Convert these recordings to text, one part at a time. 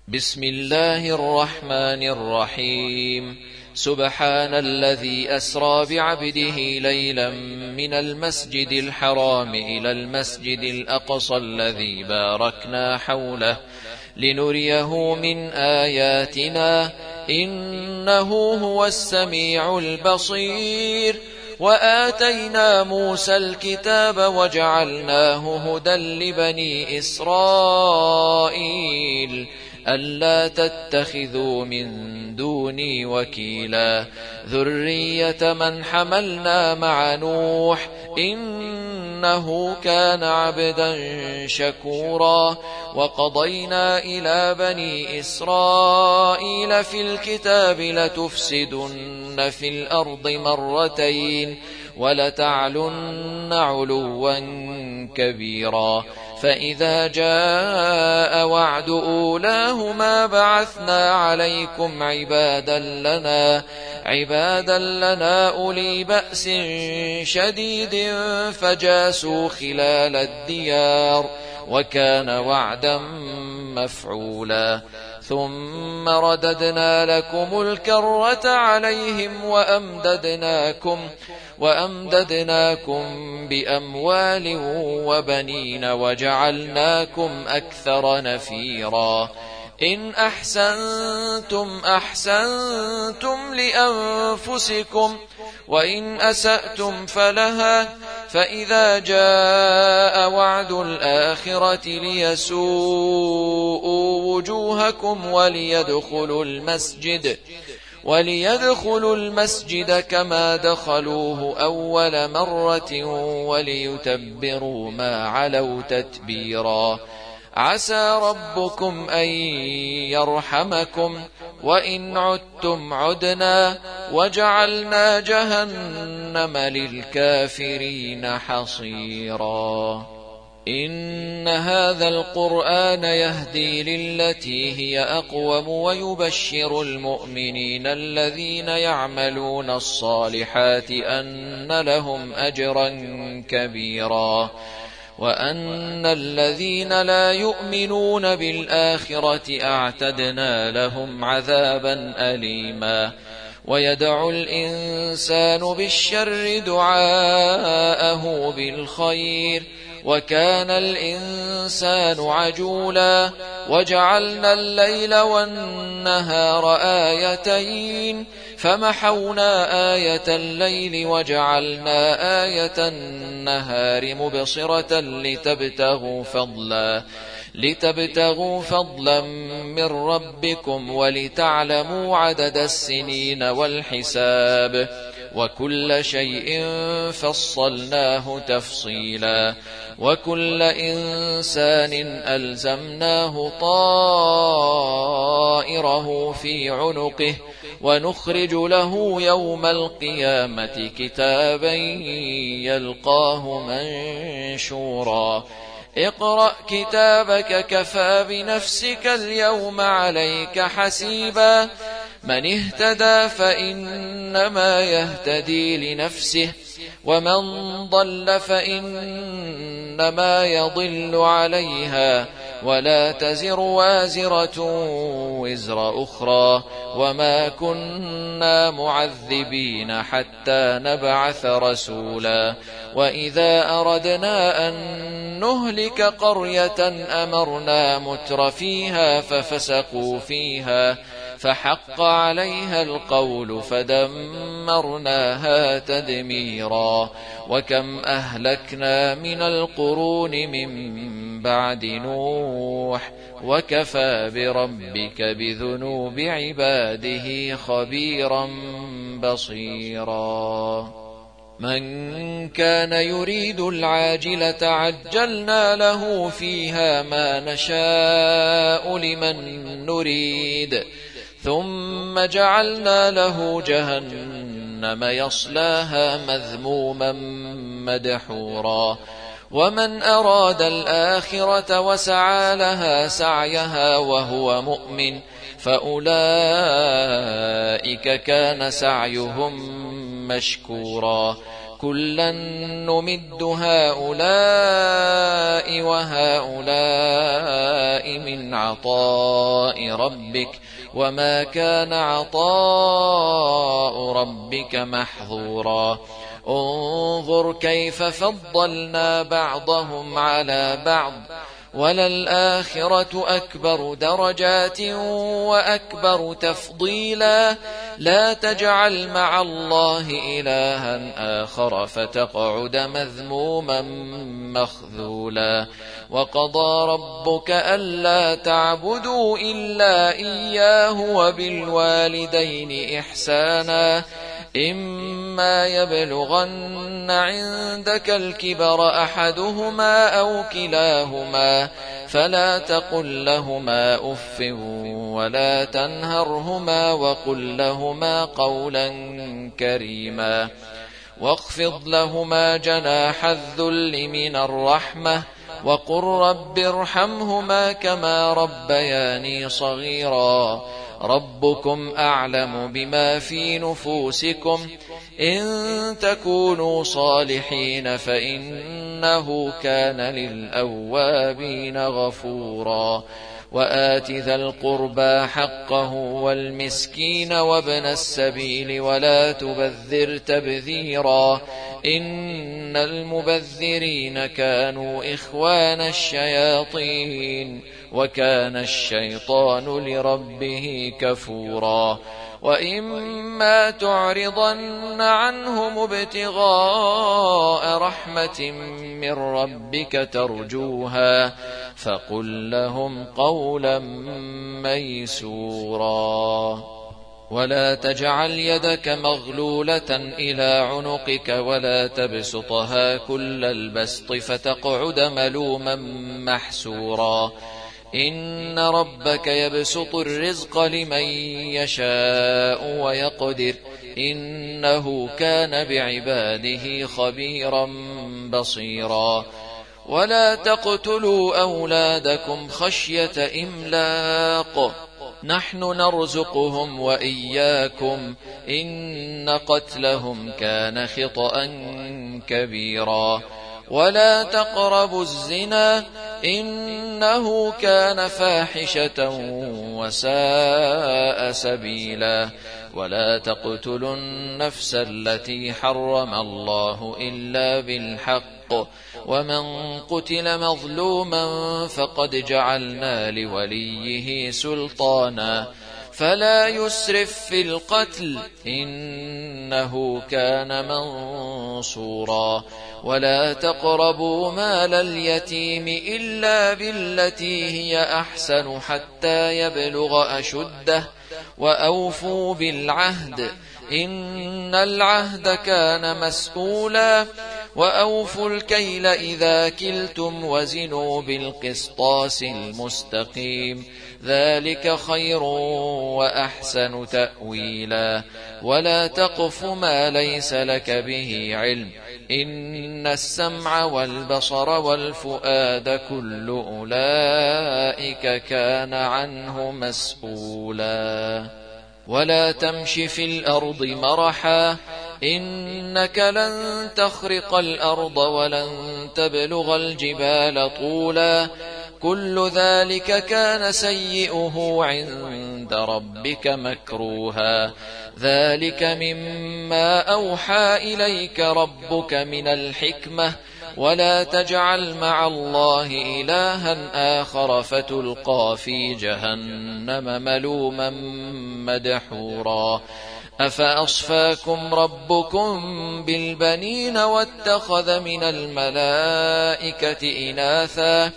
بسم الله الرحمن الرحيم. سبحان الذي أسرى بعبده ليلا من المسجد الحرام إلى المسجد الأقصى الذي باركنا حوله لنريه من آياتنا إنه هو السميع البصير. وآتينا موسى الكتاب وجعلناه هدى لبني إسرائيل ألا تتخذوا من دوني وكيلا ذرية من حملنا مع نوح إنه كان عبدا شكورا. وقضينا إلى بني إسرائيل في الكتاب لتفسدن في الأرض مرتين ولتعلن علوا كبيرا. فإذا جاء وعد أولاهما بعثنا عليكم عبادا لنا أولي بأس شديد فجاسوا خلال الديار وكان وعدا مفعولا. ثم رددنا لكم الكرة عليهم وأمددناكم بأموال وبنين وجعلناكم أكثر نفيرا. إن أحسنتم أحسنتم لأنفسكم وإن أسأتم فلها. فإذا جاء وعد الآخرة ليسوءوا وجوهكم وليدخلوا المسجد كما دخلوه أول مرة وليتبروا ما علوا تتبيرا. عسى ربكم أن يرحمكم وإن عدتم عدنا وجعلنا جهنم للكافرين حصيرا. إن هذا القرآن يهدي للتي هي أقوم ويبشر المؤمنين الذين يعملون الصالحات أن لهم أجرا كبيرا وأن الذين لا يؤمنون بالآخرة أعتدنا لهم عذابا أليما. ويدعو الإنسان بالشر دعاءه بالخير وكان الإنسان عجولا. وجعلنا الليل والنهار آيتين فمحونا آية الليل وجعلنا آية النهار مبصرة لتبتغوا فضلا من ربكم ولتعلموا عدد السنين والحساب وكل شيء فصلناه تفصيلا. وكل إنسان ألزمناه طائره في عنقه ونخرج له يوم القيامة كتابا يلقاه منشورا. اقرأ كتابك كفى بنفسك اليوم عليك حسيبا. من اهتدى فإنما يهتدي لنفسه ومن ضل فإنما يضل عليها ولا تزر وازرة وزر أخرى وما كنا معذبين حتى نبعث رسولا. وإذا أردنا أن نهلك قرية أمرنا متر فيها ففسقوا فيها فحق عليها القول فدمرناها تدميرا. وكم أهلكنا من القرون من بعد نوح وكفى بربك بذنوب عباده خبيرا بصيرا. من كان يريد العاجلة عجلنا له فيها ما نشاء لمن نريد ثم جعلنا له جهنم يصلاها مذموما مدحورا. ومن أراد الآخرة وسعى لها سعيها وهو مؤمن فأولئك كان سعيهم مشكورا. كلا نمد هؤلاء وهؤلاء من عطاء ربك وما كان عطاء ربك محظورا انظر كيف فضلنا بعضهم على بعض وللآخرة أكبر درجات وأكبر تفضيلا لا تجعل مع الله إلها آخر فتقعد مذموما مخذولا وقضى ربك ألا تعبدوا إلا إياه وبالوالدين إحسانا إما يبلغن عندك الكبر أحدهما أو كلاهما فلا تقل لهما أف ولا تنهرهما وقل لهما قولا كريما واخفض لهما جناح الذل من الرحمة وقل رب ارحمهما كما ربياني صغيرا ربكم أعلم بما في نفوسكم إن تكونوا صالحين فإنه كان للأوابين غفورا وآت ذا القربى حقه والمسكين وابن السبيل ولا تبذر تبذيرا إن المبذرين كانوا إخوان الشياطين وكان الشيطان لربه كفورا وإما تعرضن عنهم ابتغاء رحمة من ربك ترجوها فقل لهم قولا ميسورا ولا تجعل يدك مغلولة إلى عنقك ولا تبسطها كل البسط فتقعد ملوما محسورا إن ربك يبسط الرزق لمن يشاء ويقدر إنه كان بعباده خبيرا بصيرا ولا تقتلوا أولادكم خشية إملاق نحن نرزقهم وإياكم إن قتلهم كان خطأ كبيرا ولا تقربوا الزنا إنه كان فاحشة وساء سبيلا ولا تقتلوا النفس التي حرم الله إلا بالحق ومن قتل مظلوما فقد جعلنا لوليه سلطانا فلا يسرف في القتل إنه كان منصورا ولا تقربوا مال اليتيم إلا بالتي هي أحسن حتى يبلغ أشده وأوفوا بالعهد إن العهد كان مسؤولا وأوفوا الكيل إذا كلتم وزنوا بالقسطاس المستقيم ذلك خير وأحسن تأويلا ولا تقف ما ليس لك به علم إن السمع والبصر والفؤاد كل أولئك كان عنه مسؤولا ولا تمش في الأرض مرحا إنك لن تخرق الأرض ولن تبلغ الجبال طولا كل ذلك كان سيئه عند ربك مكروها ذلك مما أوحى إليك ربك من الحكمة ولا تجعل مع الله إلها آخر فتلقى في جهنم ملوما مدحورا أفأصفاكم ربكم بالبنين واتخذ من الملائكة إناثا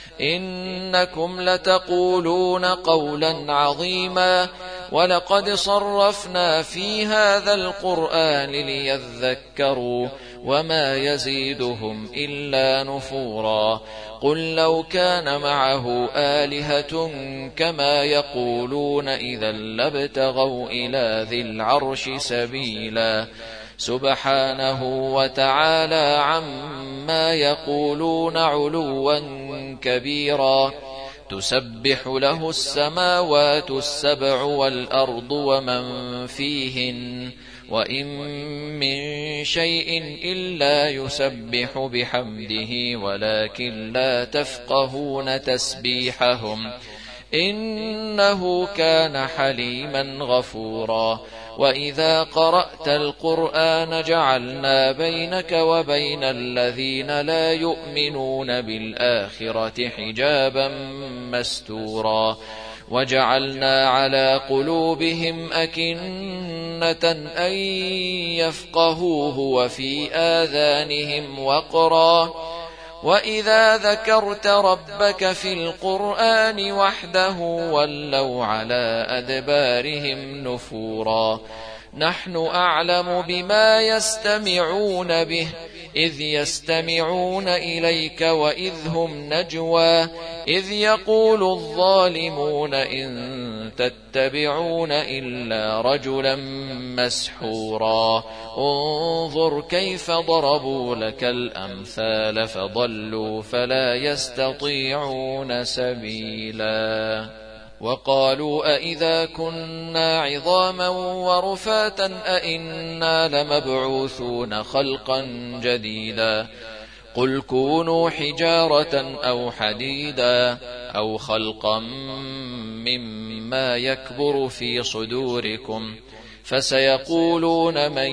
إنكم لتقولون قولا عظيما ولقد صرفنا في هذا القرآن ليذكروا وما يزيدهم إلا نفورا قل لو كان معه آلهة كما يقولون إذا لابتغوا إلى ذي العرش سبيلا سبحانه وتعالى عما يقولون علوا كبيرا تسبح له السماوات السبع والأرض ومن فيهن وإن من شيء إلا يسبح بحمده ولكن لا تفقهون تسبيحهم إنه كان حليما غفورا. وإذا قرأت القرآن جعلنا بينك وبين الذين لا يؤمنون بالآخرة حجابا مستورا وجعلنا على قلوبهم أكنة أن يفقهوه وفي آذانهم وقرا وإذا ذكرت ربك في القرآن وحده ولوا على أدبارهم نفورا. نحن أعلم بما يستمعون به إذ يستمعون إليك وإذ هم نجوى إذ يقول الظالمون إن تتبعون إلا رجلا مسحورا. انظر كيف ضربوا لك الأمثال فضلوا فلا يستطيعون سبيلا. وقالوا أئذا كنا عظاما ورفاتا أئنا لمبعوثون خلقا جديدا قل كونوا حجارة أو حديدا أو خلقا مما يكبر في صدوركم فسيقولون من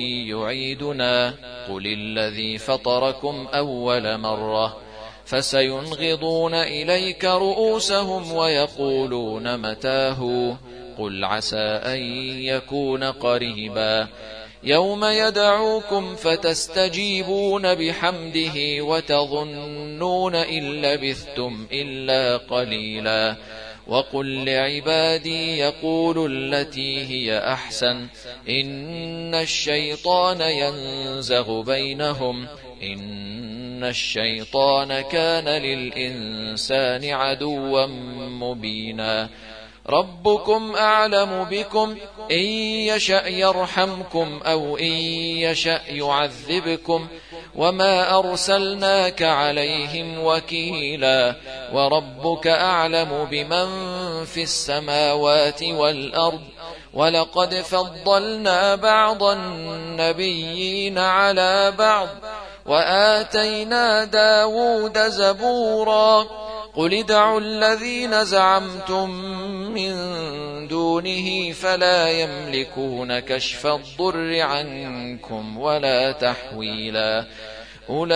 يعيدنا قل الذي فطركم أول مرة فسينغضون إليك رؤوسهم ويقولون متاه قل عسى أن يكون قريبا. يوم يدعوكم فتستجيبون بحمده وتظنون إن لبثتم إلا قليلا. وقل لعبادي يقولوا التي هي أحسن إن الشيطان ينزغ بينهم إن الشيطان كان للإنسان عدوا مبينا. ربكم أعلم بكم إن يشأ يرحمكم أو إن يشأ يعذبكم وما أرسلناك عليهم وكيلا. وربك أعلم بمن في السماوات والأرض ولقد فضلنا بعض النبيين على بعض وآتينا داود زبورا. قل ادعوا الذين زعمتم من دونه فلا يملكون كشف الضر عنكم ولا تحويلا. أولئك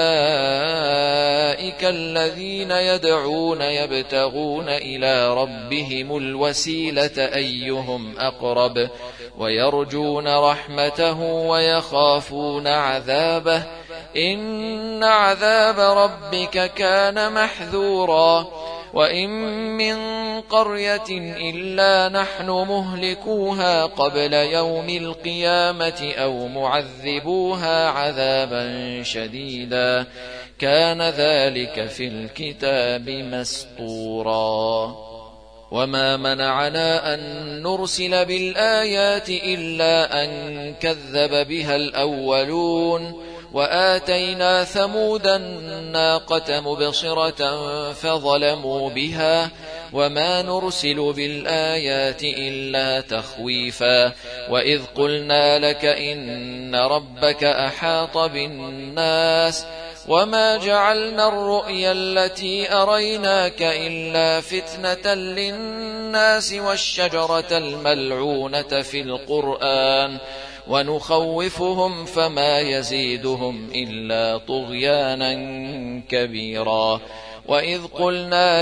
الذين يدعون يبتغون إلى ربهم الوسيلة أيهم أقرب ويرجون رحمته ويخافون عذابه إن عذاب ربك كان محذورا. وإن من قرية إلا نحن مهلكوها قبل يوم القيامة أو معذبوها عذابا شديدا كان ذلك في الكتاب مسطورا. وما منعنا أن نرسل بالآيات إلا أن كذب بها الأولون وآتينا ثمود الناقة مبصرة فظلموا بها وما نرسل بالآيات إلا تخويفا. وإذ قلنا لك إن ربك أحاط بالناس وما جعلنا الرؤيا التي أريناك إلا فتنة للناس والشجرة الملعونة في القرآن ونخوفهم فما يزيدهم إلا طغيانا كبيرا. وإذ قلنا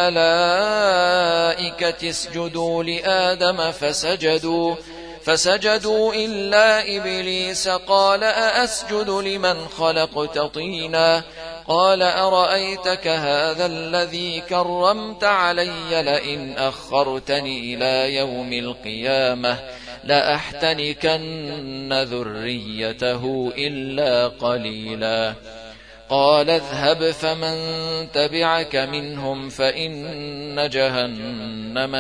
للملائكة اسجدوا لآدم فسجدوا إلا إبليس قال أأسجد لمن خلقت طينا قال أرأيتك هذا الذي كرمت علي لئن أخرتني إلى يوم القيامة لأحتنكن ذريته إلا قليلا. قال اذهب فمن تبعك منهم فإن جهنم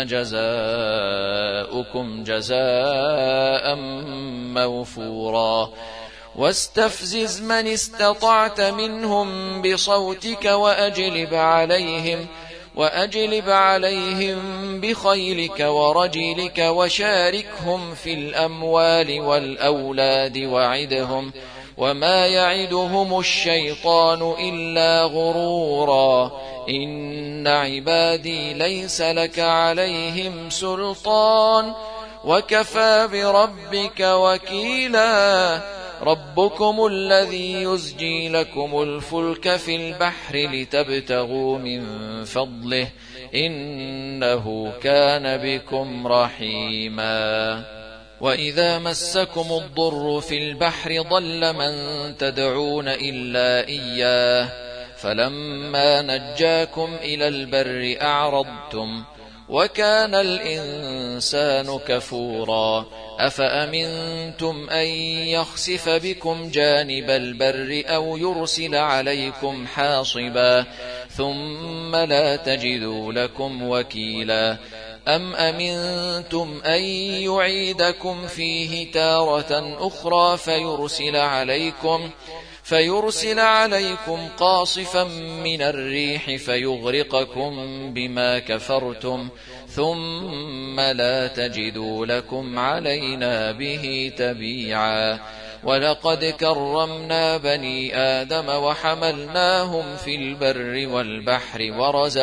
جزاؤكم جزاء موفورا. واستفزز من استطعت منهم بصوتك وأجلب عليهم بخيلك ورجلك وشاركهم في الأموال والأولاد وعدهم وما يعدهم الشيطان إلا غرورا إن عبادي ليس لك عليهم سلطان وكفى بربك وكيلا ربكم الذي يزجي لكم الفلك في البحر لتبتغوا من فضله إنه كان بكم رحيما وإذا مسكم الضر في البحر ضل من تدعون إلا إياه فلما نجاكم إلى البر أعرضتم وكان الإنسان كفورا أفأمنتم أن يخسف بكم جانب البر أو يرسل عليكم حاصبا ثم لا تجدوا لكم وكيلا أم أمنتم أن يعيدكم فيه تارة أخرى فيرسل عليكم قاصفا من الريح فيغرقكم بما كفرتم ثم لا تجدوا لكم علينا به تبيعا ولقد كرمنا بني آدم وحملناهم في البر والبحر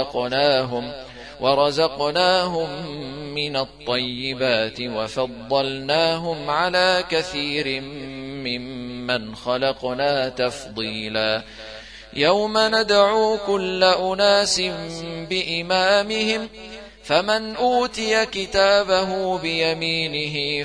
ورزقناهم من الطيبات وفضلناهم على كثير ممن خلقنا تفضيلا يوم ندعو كل أناس بإمامهم فمن أوتي كتابه بيمينه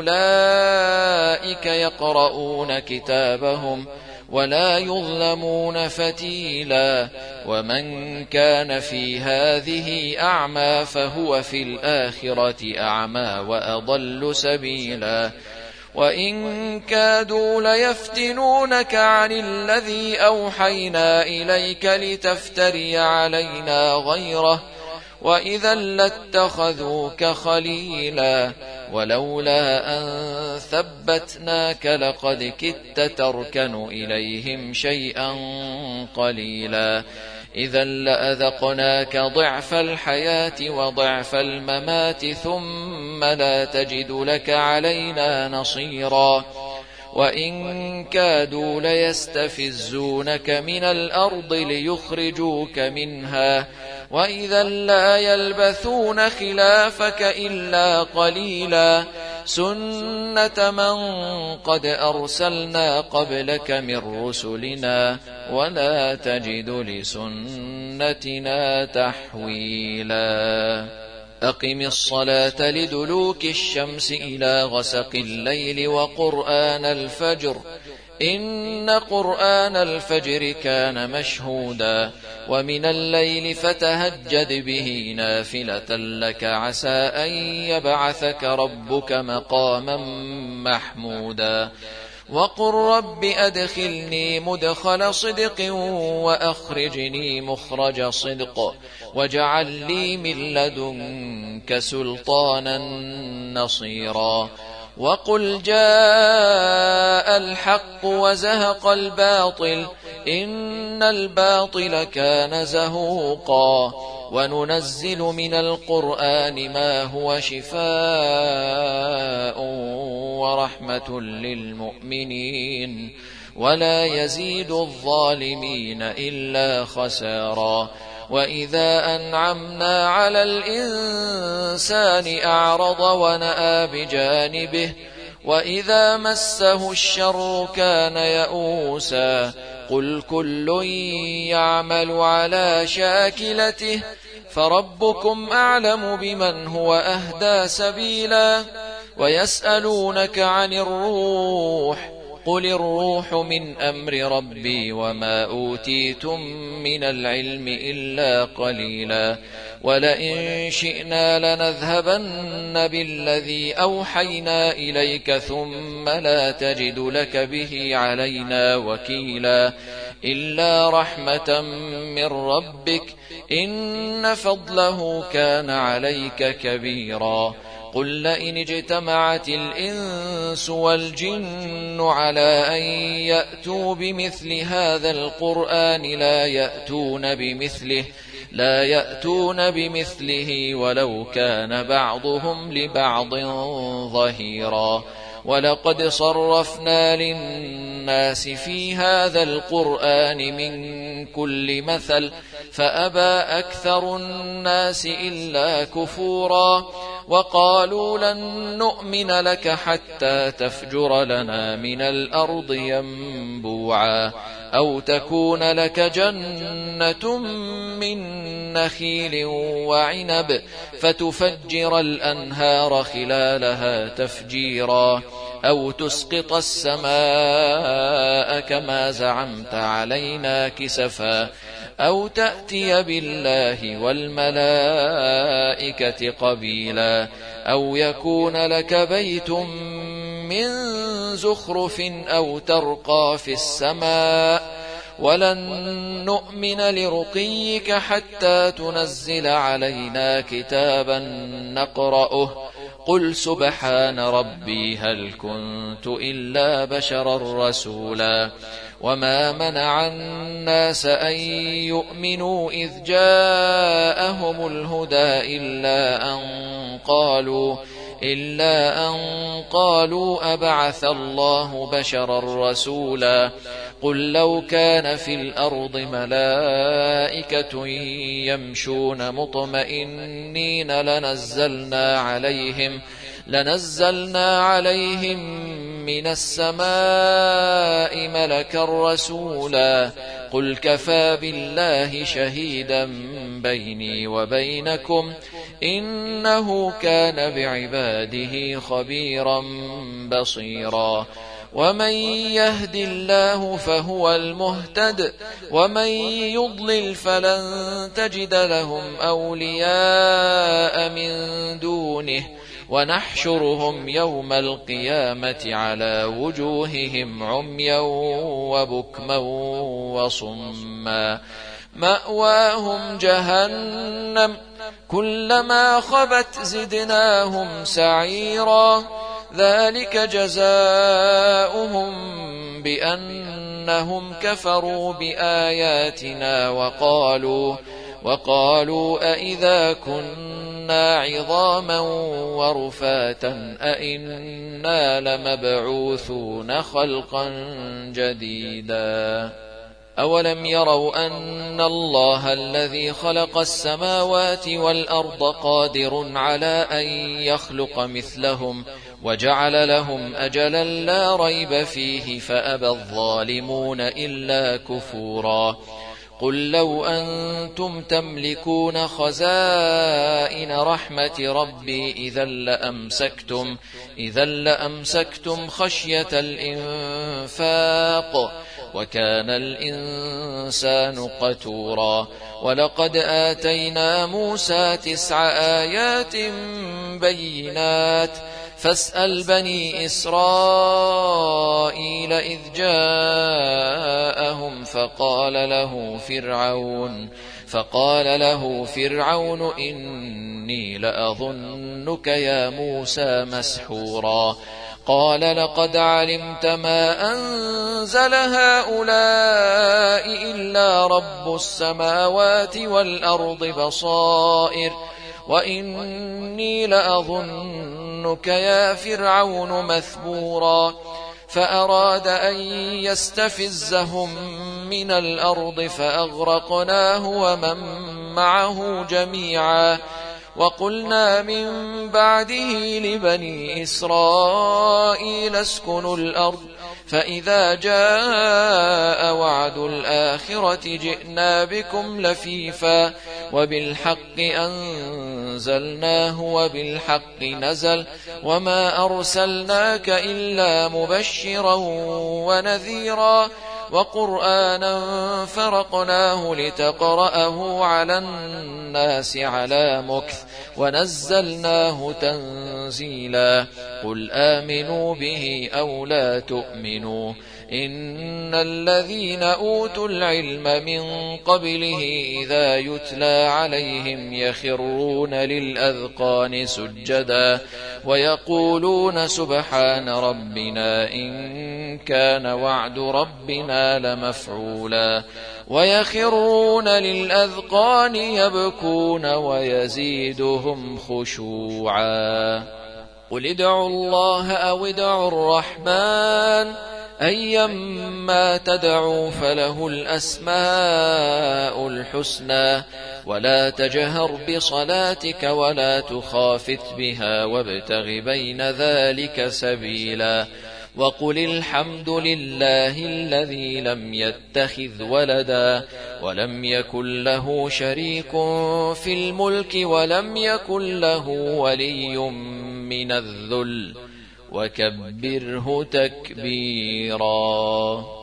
فأولئك يقرؤون كتابهم ولا يظلمون فتيلا ومن كان في هذه أعمى فهو في الآخرة أعمى وأضل سبيلا وإن كادوا ليفتنونك عن الذي أوحينا إليك لتفتري علينا غيره وإذا لاتخذوك خليلا ولولا أن ثبتناك لقد كدت تركن إليهم شيئا قليلا إذا لأذقناك ضعف الحياة وضعف الممات ثم لا تجد لك علينا نصيرا وإن كادوا ليستفزونك من الأرض ليخرجوك منها وإذا لا يلبثون خلافك إلا قليلا سنة من قد أرسلنا قبلك من رسلنا ولا تجد لسنتنا تحويلا أقم الصلاة لدلوك الشمس إلى غسق الليل وقرآن الفجر إن قرآن الفجر كان مشهودا ومن الليل فتهجد به نافلة لك عسى أن يبعثك ربك مقاما محمودا وقل رب أدخلني مدخل صدق وأخرجني مخرج صدق واجعل لي من لدنك سلطانا نصيرا وقل جاء الحق وزهق الباطل إن الباطل كان زهوقا وننزل من القرآن ما هو شفاء ورحمة للمؤمنين ولا يزيد الظالمين إلا خسارا وإذا أنعمنا على الإنسان أعرض ونأى بجانبه وإذا مسه الشر كان يئوسا قل كل يعمل على شاكلته فربكم أعلم بمن هو أهدى سبيلا ويسألونك عن الروح قل الروح من أمر ربي وما أوتيتم من العلم إلا قليلا ولئن شئنا لنذهبن بالذي أوحينا إليك ثم لا تجد لك به علينا وكيلا إلا رحمة من ربك إن فضله كان عليك كبيرا قل لئن اجتمعت الإنس والجن على أن يأتوا بمثل هذا القرآن لا يأتون بمثله ولو كان بعضهم لبعض ظهيرا ولقد صرفنا للناس في هذا القرآن من كل مثل فأبى أكثر الناس إلا كفورا وقالوا لن نؤمن لك حتى تفجر لنا من الأرض ينبوعا أو تكون لك جنة من نخيل وعنب فتفجر الأنهار خلالها تفجيرا أو تسقط السماء كما زعمت علينا كسفا أو تأتي بالله والملائكة قبيلا أو يكون لك بيت من زخرف أو ترقى في السماء ولن نؤمن لرقيك حتى تنزل علينا كتابا نقرأه قل سبحان ربي هل كنت إلا بشرا رسولا وما منع الناس أن يؤمنوا إذ جاءهم الهدى إلا أن قالوا أبعث الله بشرا رسولا قل لو كان في الأرض ملائكة يمشون مطمئنين لنزلنا عليهم من السماء ملكا رسولا قل كفى بالله شهيدا بيني وبينكم إنه كان بعباده خبيرا بصيرا ومن يهد الله فهو المهتد ومن يضلل فلن تجد لهم أولياء من دونه ونحشرهم يوم القيامة على وجوههم عميا وبكما وصما مأواهم جهنم كلما خبت زدناهم سعيرا ذلك جزاؤهم بأنهم كفروا بآياتنا وقالوا أئذا كنا عظاما ورفاتا أئنا لمبعوثون خلقا جديدا أولم يروا أن الله الذي خلق السماوات والأرض قادر على أن يخلق مثلهم وجعل لهم أجلا لا ريب فيه فأبى الظالمون إلا كفورا قل لو أنتم تملكون خزائن رحمة ربي إذا لأمسكتم خشية الإنفاق وكان الإنسان قتورا ولقد آتينا موسى 9 آيات بينات فاسأل بني إسرائيل إذ جاءهم فقال له فرعون إني لأظنك يا موسى مسحورا قال لقد علمت ما أنزل هؤلاء إلا رب السماوات والأرض بصائر وإني لأظنك يا فرعون مثبورا فأراد أن يستفزهم من الأرض فأغرقناه ومن معه جميعا وقلنا من بعده لبني إسرائيل اسكنوا الأرض فإذا جاء وعد الآخرة جئنا بكم لفيفا وبالحق أنزلناه وبالحق نزل وما أرسلناك إلا مبشرا ونذيرا وقرآنا فرقناه لتقرأه على الناس على مكث ونزلناه تنزيلا قل آمنوا به أو لا تؤمنوا إن الذين أوتوا العلم من قبله إذا يتلى عليهم يخرون للأذقان سجدا ويقولون سبحان ربنا إن كان وعد ربنا لمفعولا ويخرون للأذقان يبكون ويزيدهم خشوعا. قل ادعوا الله أو ادعوا الرحمن أيما تدعوا فله الأسماء الحسنى ولا تجهر بصلاتك ولا تخافت بها وابتغ بين ذلك سبيلا. وقل الحمد لله الذي لم يتخذ ولدا ولم يكن له شريك في الملك ولم يكن له ولي من الذل وكبره تكبيرا.